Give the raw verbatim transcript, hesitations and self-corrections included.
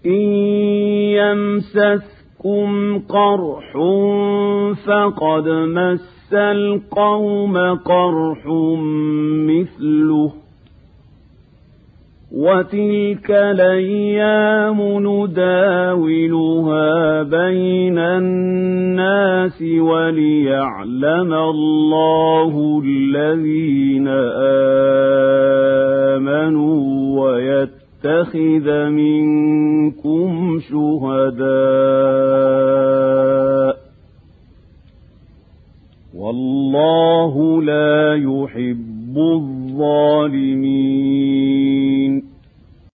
إن يمسسكم قرح فقد مس القوم قرح مثله وتلك الأيام نداولها بين الناس وليعلم الله الذين آمنوا ويتخذ منكم شهداء